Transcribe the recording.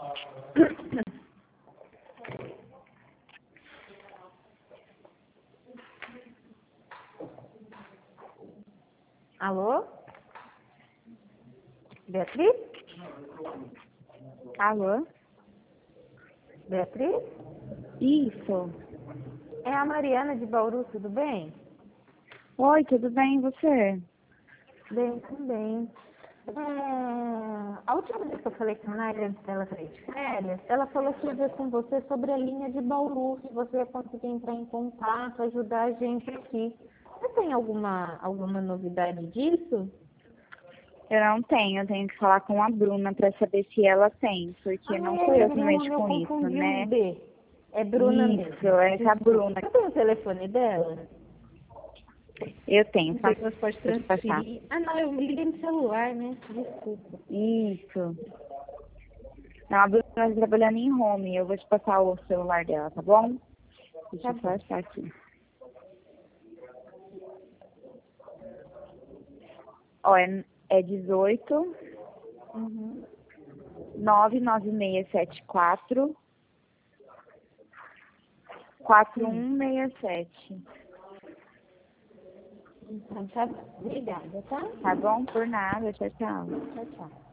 Alô? Beatriz? Alô? Beatriz? Isso. É a Mariana de Bauru, tudo bem? Oi, tudo bem e você? Bem, também. A última vez que eu falei com a Naira, antes dela sair de férias, ela falou que ia ver com você sobre a linha de Bauru, se você ia conseguir entrar em contato, ajudar a gente aqui. Você tem alguma novidade disso? Eu não tenho, eu tenho que falar com a Bruna para saber se ela tem, porque não sou eu que Bruna, mexo eu com isso, confundi né? o B. É Bruna mesmo. Isso, essa Desculpa. Bruna. Você tem o telefone dela? Eu tenho, Não só sei se você pode vou te passar. transferir. Ah, não, eu me liguei no celular, né? Desculpa. Isso. Não, a Bruna está trabalhando em home, eu vou te passar o celular dela, tá bom? Deixa eu só achar aqui. Ó, é 18 Uhum. 99674 4167. Então, tá bom. Obrigada, tá? Tá bom? Por nada. Tchau, tchau. Tchau, tchau.